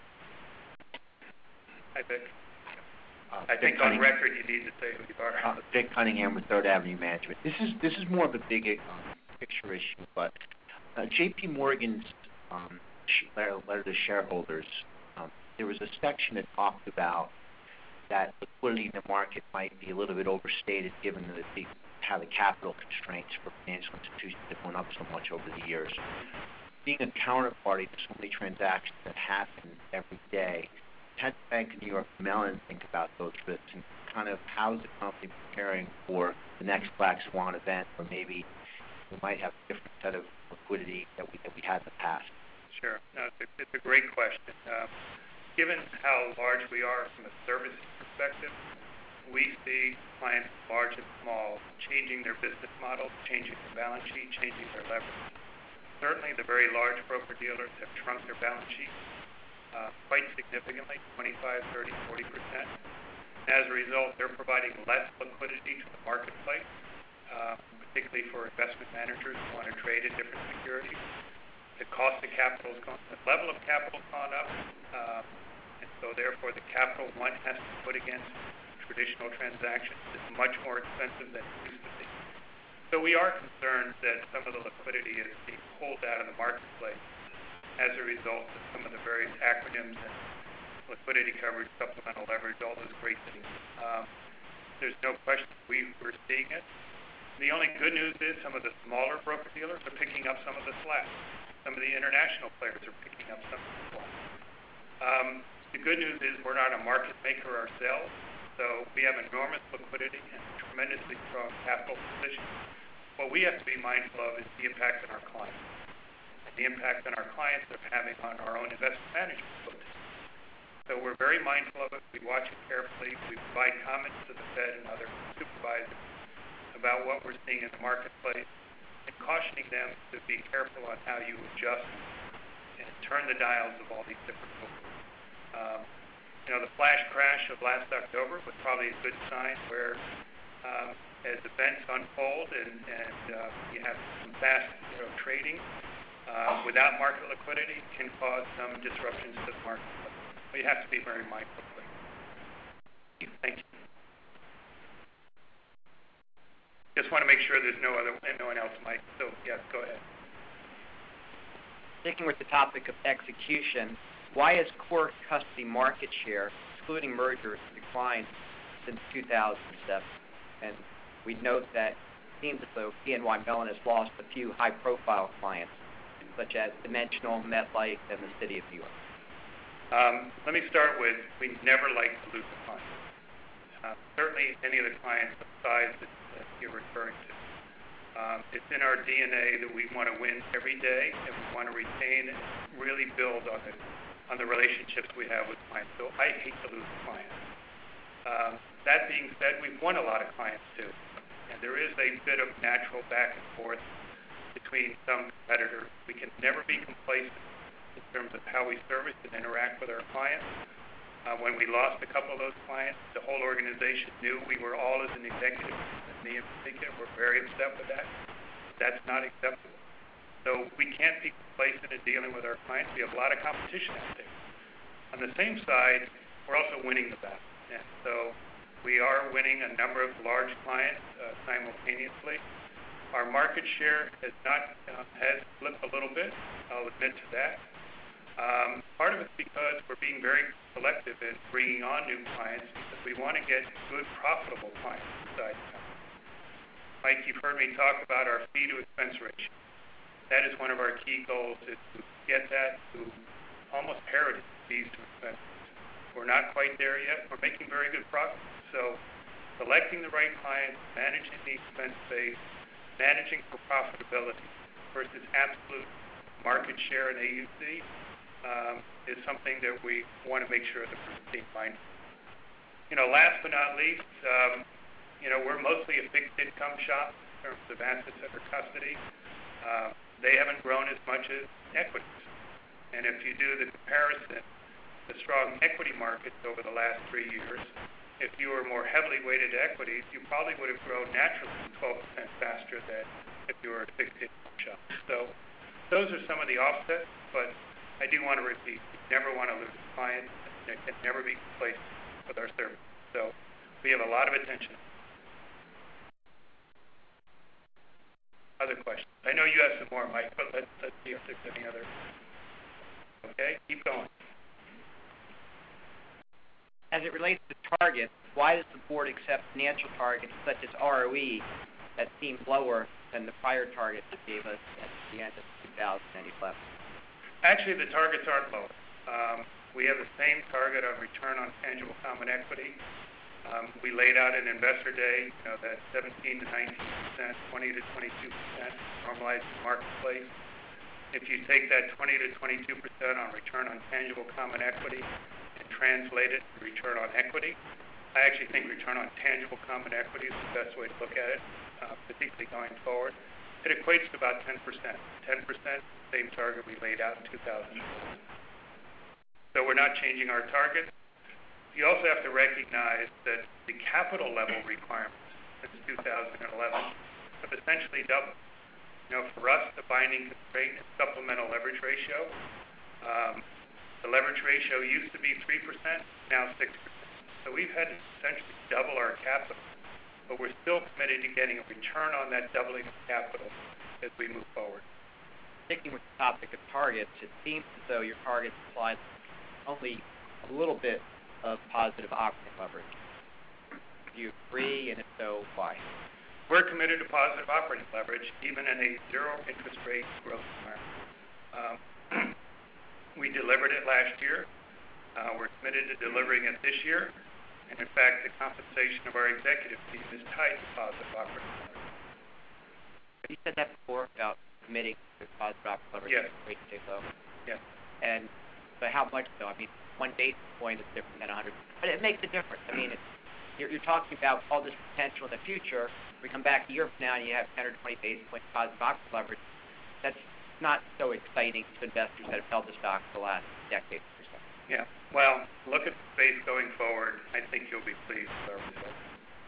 Hi, Vic. Uh, I think on record you need to say who you are. Uh, Vic Cunningham with Third Avenue Management. This is this is more of a big um, picture issue, but uh, J P Morgan's um, letter, letter to shareholders, um, there was a section that talked about that liquidity in the market might be a little bit overstated given the, the how the capital constraints for financial institutions have gone up so much over the years. Being a counterparty to so many transactions that happen every day, how does Bank of New York Mellon think about those risks, and kind of how is the company preparing for the next black swan event, or maybe we might have a different set of liquidity that we that we had in the past? Sure. No, it's a, it's a great question. Um, given how large we are from a services perspective, we see clients large and small changing their business model, changing their balance sheet, changing their leverage. certainly the very large broker-dealers have shrunk their balance sheet uh, quite significantly, twenty-five, thirty, forty percent. As a result, they're providing less liquidity to the marketplace, uh, particularly for investment managers who want to trade in different securities. The cost of capital has gone, the level of capital has gone up, uh, and so therefore the capital one has to put against traditional transactions is much more expensive than it used to be. So we are concerned that some of the liquidity is being pulled out of the marketplace as a result of some of the various acronyms and liquidity coverage, supplemental leverage, all those great things. Um, there's no question we, we're seeing it. The only good news is some of the smaller broker-dealers are picking up some of the slack. Some of the international players are picking up some of the slack. Um, the good news is we're not a market maker ourselves, so we have enormous liquidity and tremendously strong capital position. What we have to be mindful of is the impact on our clients, and the impact on our clients they're having on our own investment management focus. So we're very mindful of it. We watch it carefully. We provide comments to the Fed and other supervisors about what we're seeing in the marketplace and cautioning them to be careful on how you adjust and turn the dials of all these different movements. Um, you know, the flash crash of last October was probably a good sign where um, as events unfold and, and uh, you have some fast you know, trading uh, without market liquidity can cause some disruptions to the marketplace. We have to be very mindful of it. Thank you. Just want to make sure there's no other, no one else, Mike. So, yes, go ahead. Sticking with the topic of execution, why has core custody market share, excluding mergers, declined since two thousand seven? And we note that it seems as though B N Y Mellon has lost a few high-profile clients, such as Dimensional, MetLife, and the City of New York. Um, let me start with, we never like to lose a client. Uh, certainly any of the clients of size that, that you're referring to. Um, it's in our D N A that we want to win every day, and we want to retain and really build on the, on the relationships we have with clients. So I hate to lose a client. Um, that being said, we've won a lot of clients too. And there is a bit of natural back and forth between some competitors. We can never be complacent in terms of how we service and interact with our clients. Uh, when we lost a couple of those clients, the whole organization knew we were all as an executive, and me in particular, were very upset with that. That's not acceptable. So we can't be complacent in dealing with our clients. We have a lot of competition out there. On the same side, we're also winning the battle. And so we are winning a number of large clients uh, simultaneously. Our market share has not uh, has slipped a little bit. I'll admit to that. Um, part of it's because we're being very selective in bringing on new clients because we want to get good, profitable clients inside the company. Mike, you've heard me talk about our fee to expense ratio. That is one of our key goals, is to get that to almost parity, fees to expenses. We're not quite there yet. We're making very good progress. So selecting the right clients, managing the expense base, managing for profitability versus absolute market share in A U C um, is something that we want to make sure that we're being mindful. You know, last but not least, um, you know, we're mostly a fixed income shop in terms of assets under custody. Uh, they haven't grown as much as equities. And if you do the comparison, the strong equity markets over the last three years, if you were more heavily weighted to equities, you probably would have grown naturally twelve percent faster than if you were a fixed income shop. So those are some of the offsets, but I do want to repeat, you never want to lose a client, and it can never be complacent with our service. So we have a lot of attention. Other questions? I know you have some more, Mike, but let's, let's see if there's any other. Okay, keep going. As it relates to targets, why does the board accept financial targets such as R O E that seem lower than the prior targets it gave us at the end of two thousand eleven? Actually, the targets aren't lower. Um, we have the same target of return on tangible common equity. Um, we laid out in Investor Day, you know, that seventeen to nineteen percent, twenty to twenty-two percent normalized marketplace. If you take that twenty to twenty-two percent on return on tangible common equity and translate it to return on equity, I actually think return on tangible common equity is the best way to look at it, uh, particularly going forward. it equates to about ten percent. ten percent, same target we laid out in two thousand eleven. So we're not changing our target. You also have to recognize that the capital level requirements since two thousand eleven have essentially doubled. You know, for us, the binding constraint is supplemental leverage ratio. Um, the leverage ratio used to be three percent, now six percent. So we've had to essentially double our capital, but we're still committed to getting a return on that doubling of capital as we move forward. Sticking with the topic of targets, it seems as though your targets apply only a little bit of positive operating leverage. Do you agree, and if so, why? We're committed to positive operating leverage, even in a zero interest rate growth environment. Um, we delivered it last year. Uh, we're committed to delivering it this year. And in fact, the compensation of our executive team is tied to positive operating leverage. Have you said that before about committing to positive operating leverage? Yes. Rate stay low? Yes. And but how much though? I mean, one basis point is different than one hundred. But it makes a difference. I mean, it's, you're, you're talking about all this potential in the future. We come back a year from now and you have ten or twenty basis points positive operating leverage. That's not so exciting to investors that have held the stock for the last decade or so. Yeah. Well, look at the space going forward. I think you'll be pleased with our results.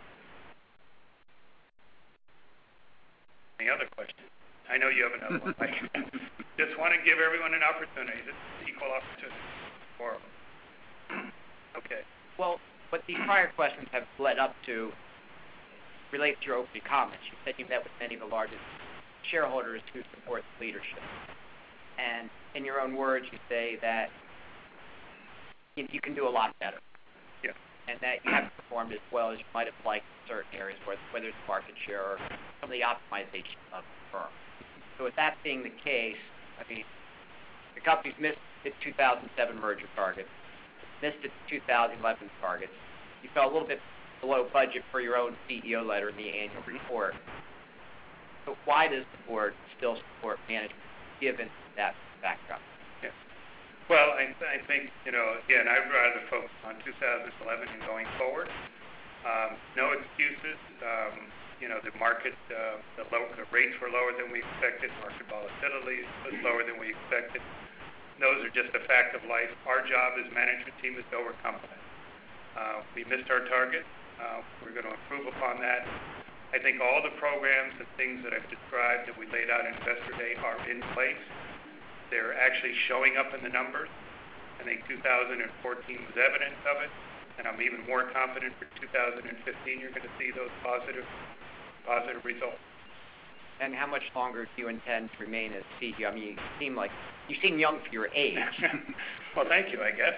Any other questions? I know you have another one. I just want to give everyone an opportunity. This is equal opportunity for them. Okay. Well, what these prior questions have led up to relates to your opening comments. You said you met with many of the largest shareholders who support the leadership. And in your own words, you say that you, you can do a lot better. Yeah. And that you haven't performed as well as you might have liked in certain areas, whether it's market share or some of the optimization of the firm. So with that being the case, I mean, the company's missed its two thousand seven merger target, missed its two thousand eleven targets. You fell a little bit below budget for your own C E O letter in the annual report. So why does the board still support management given that backdrop? Yeah. Well, I, I think, you know, again, I'd rather focus on two thousand eleven and going forward. Um, no excuses. Um, you know, the market, uh, the, low, the rates were lower than we expected. Market volatility was lower than we expected. Those are just a fact of life. Our job as management team is to overcome that. Uh, we missed our target. Uh, we're going to improve upon that. I think all the programs and things that I've described that we laid out in Investor Day are in place. They're actually showing up in the numbers. I think two thousand fourteen was evidence of it, and I'm even more confident for two thousand fifteen you're going to see those positive, positive results. And how much longer do you intend to remain as C E O? I mean, you seem like you seem young for your age. Well, thank you, I guess.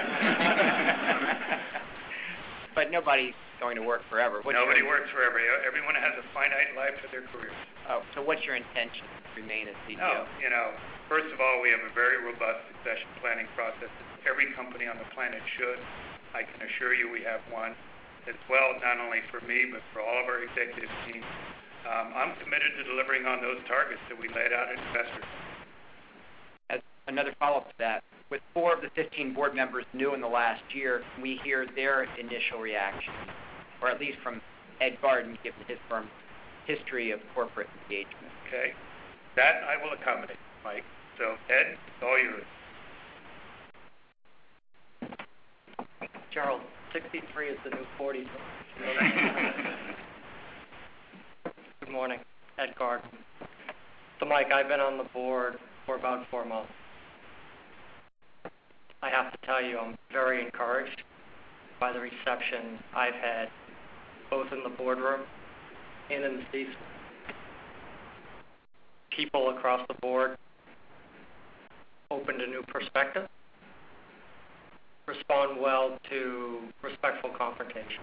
But nobody's going to work forever. What's Nobody your, works forever. Everyone has a finite life for their careers. Oh, so what's your intention to remain as C E O? No, you know, first of all, we have a very robust succession planning process. Every company on the planet should. I can assure you we have one as well, not only for me, but for all of our executive team. Um, I'm committed to delivering on those targets that we laid out at Investor Day. As another follow-up to that, with four of the fifteen board members new in the last year, we hear their initial reaction, or at least from Ed Garden, given his firm's history of corporate engagement. Okay? That I will accommodate, Mike. So, Ed, it's all yours. Gerald, sixty-three is the new forty. Good morning, Ed Garden. So, Mike, I've been on the board for about four months. I have to tell you, I'm very encouraged by the reception I've had, both in the boardroom and in the C-suite. People across the board open to new perspective, respond well to respectful confrontation.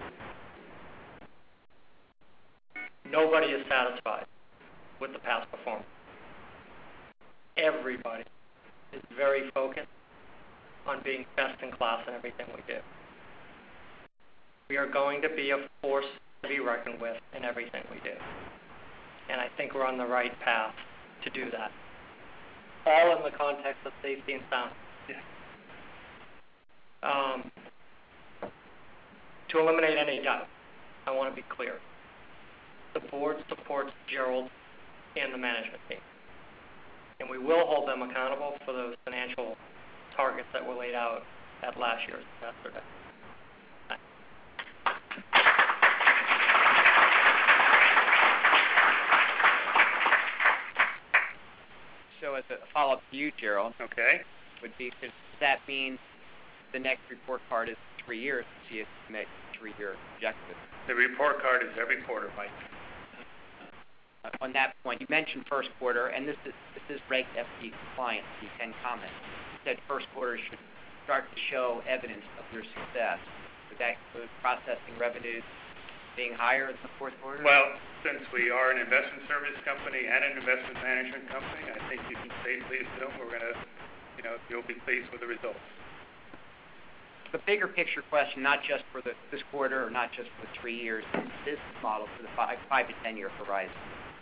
Nobody is satisfied with the past performance. Everybody is very focused on being best in class in everything we do. We are going to be a force to be reckoned with in everything we do. And I think we're on the right path to do that. All in the context of safety and soundness. Um, to eliminate any doubt, I want to be clear. The board supports Gerald and the management team. And we will hold them accountable for those financial targets that were laid out at last year's Investor Day. So as a follow-up to you, Gerald, Okay. would be, does that mean the next report card is three years to see its next three-year objective? The report card is every quarter, Mike. Uh, on that point, you mentioned first quarter, and this is this is Reg F D compliant, so you can comment. You said first quarter should start to show evidence of your success. Would that include processing revenues being higher in the fourth quarter? Well, since we are an investment service company and an investment management company, I think you can safely assume we're going to, you know, you'll be pleased with the results. The bigger picture question, not just for the, this quarter or not just for the three years, is the business model for the five, five to ten year horizon.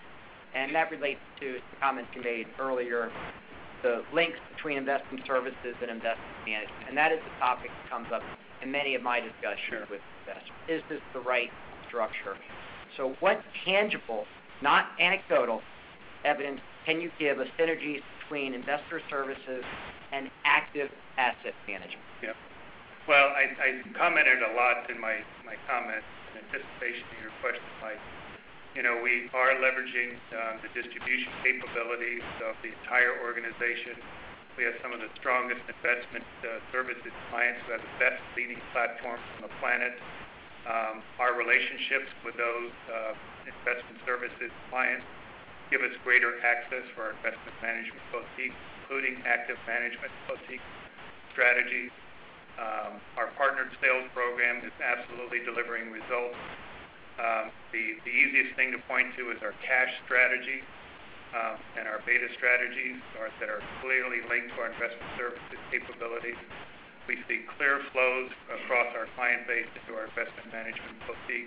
And that relates to the comments you made earlier, the links between investment services and investment management. And that is the topic that comes up in many of my discussions Sure. with investors. Is this the right structure? So what tangible, not anecdotal, evidence can you give of synergies between investor services and active asset management? Yeah. Well, I, I commented a lot in my, my comments in anticipation of your question, Mike. You know, we are leveraging um, the distribution capabilities of the entire organization. We have some of the strongest investment uh, services clients who have the best leading platforms on the planet. Um, our relationships with those uh, investment services clients give us greater access for our investment management boutique, including active management boutique strategies. Um, our partnered sales program is absolutely delivering results. Um, the, the easiest thing to point to is our cash strategy um, and our beta strategies are, that are clearly linked to our investment services capabilities. We see clear flows across our client base into our investment management boutique.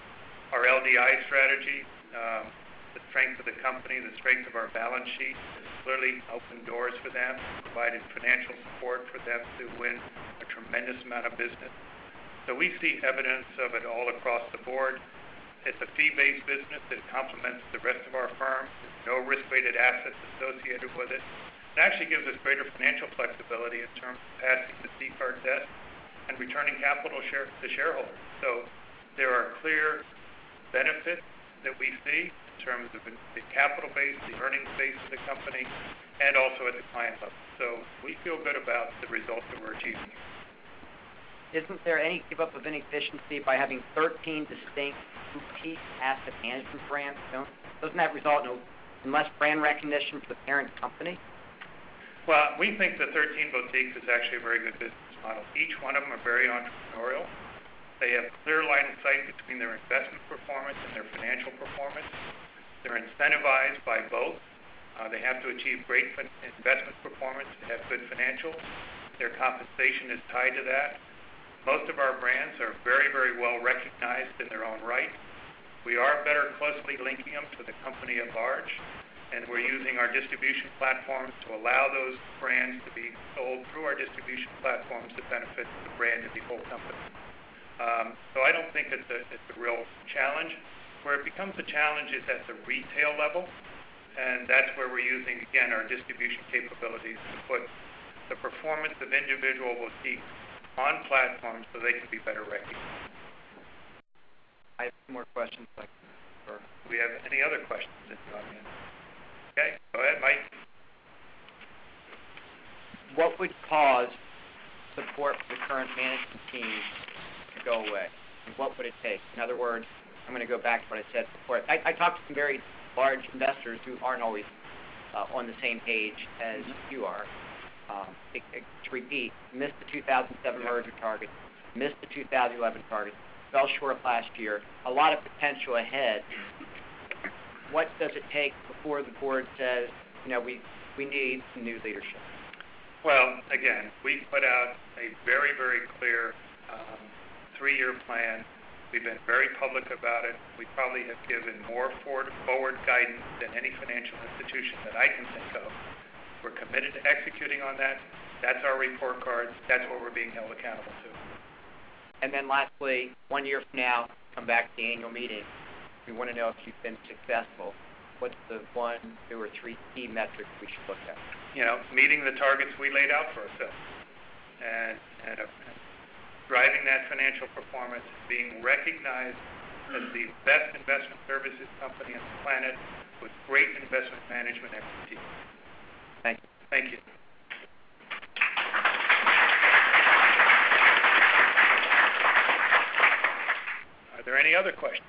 Our L D I strategy, um, the strength of the company, the strength of our balance sheet, has clearly opened doors for them, provided financial support for them to win a tremendous amount of business. So we see evidence of it all across the board. It's a fee-based business that complements the rest of our firm. There's no risk-weighted assets associated with it. It actually gives us greater financial flexibility in terms of passing the C card test and returning capital share to shareholders. So there are clear benefits that we see in terms of the capital base, the earnings base of the company, and also at the client level. So we feel good about the results that we're achieving. Isn't there any give up of inefficiency by having thirteen distinct boutique asset management brands? Don't, doesn't that result in, in less brand recognition for the parent company? Well, we think the thirteen boutiques is actually a very good business model. Each one of them are very entrepreneurial. They have clear line of sight between their investment performance and their financial performance. They're incentivized by both. Uh, they have to achieve great fin- investment performance to have good financials. Their compensation is tied to that. Most of our brands are very, very well recognized in their own right. We are better closely linking them to the company at large, and we're using our distribution platforms to allow those brands to be sold through our distribution platforms to benefit the brand and the whole company. Um, so I don't think it's a, it's a real challenge. Where it becomes a challenge is at the retail level, and that's where we're using, again, our distribution capabilities to put the performance of individual boutiques on platforms so they can be better recognized. I have two more questions. Like, Or do we have any other questions in the audience? Okay, go ahead, Mike. what would cause support for the current management team to go away? And what would it take? In other words, I'm going to go back to what I said before. I, I talked to some very large investors who aren't always uh, on the same page as you are. Um, it, it, to repeat, missed the two thousand seven merger target, missed the two thousand eleven target, fell short last year, a lot of potential ahead. What does it take before the board says, you know, we, we need some new leadership? Well, again, we put out a very, very clear um, three-year plan. We've been very public about it. We probably have given more forward, forward guidance than any financial institution that I can think of. We're committed to executing on that. That's our report card. That's what we're being held accountable to. And then lastly, one year from now, come back to the annual meeting. We want to know if you've been successful what's the one, two, or three key metrics we should look at? You know, meeting the targets we laid out for ourselves, and, and uh, driving that financial performance, being recognized as the best investment services company on the planet with great investment management expertise. Thank you. Thank you. Are there any other questions?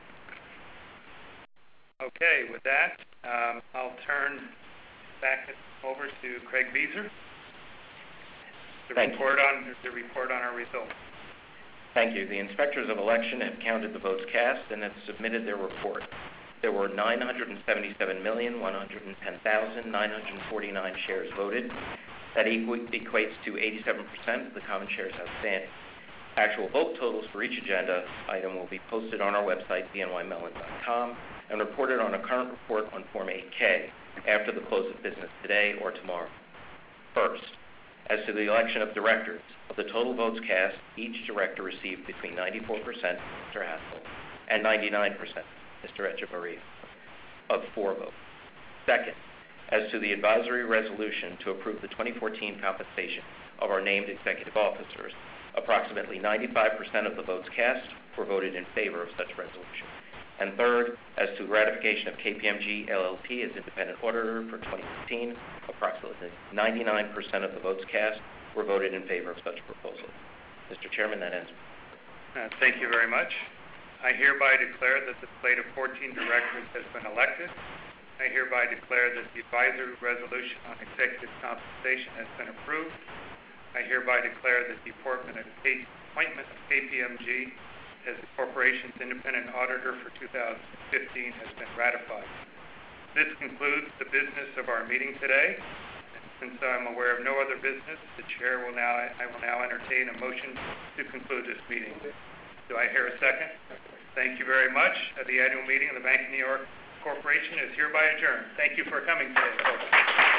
Okay, with that, um, I'll turn back over to Craig Beazer to Thank report on the report on our results. Thank you. The inspectors of election have counted the votes cast and have submitted their report. There were nine hundred seventy-seven million, one hundred ten thousand, nine hundred forty-nine shares voted. That equ- equates to eighty-seven percent of the common shares outstanding. Actual vote totals for each agenda item will be posted on our website, b n y mellon dot com, and reported on a current report on Form eight K after the close of business today or tomorrow. First, as to the election of directors, of the total votes cast, each director received between ninety-four percent, Mister Haskell, and ninety-nine percent, Mister Echevarria, of four votes. Second, as to the advisory resolution to approve the twenty fourteen compensation of our named executive officers, approximately ninety-five percent of the votes cast were voted in favor of such resolution. And third, as to ratification of K P M G L L P as independent auditor for twenty fifteen, approximately ninety-nine percent of the votes cast were voted in favor of such proposal. Mister Chairman, that ends. Uh, thank you very much. I hereby declare that the slate of fourteen directors has been elected. I hereby declare that the advisory resolution on executive compensation has been approved. I hereby declare that the appointment of K P M G as the corporation's independent auditor for two thousand fifteen has been ratified. This concludes the business of our meeting today. Since I'm aware of no other business, the chair will now, I will now entertain a motion to conclude this meeting. Do I hear a second? Thank you very much. The annual meeting of the Bank of New York Corporation is hereby adjourned. Thank you for coming today, folks.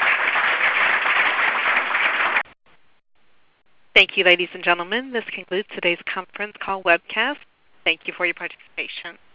Thank you, ladies and gentlemen. This concludes today's conference call webcast. Thank you for your participation.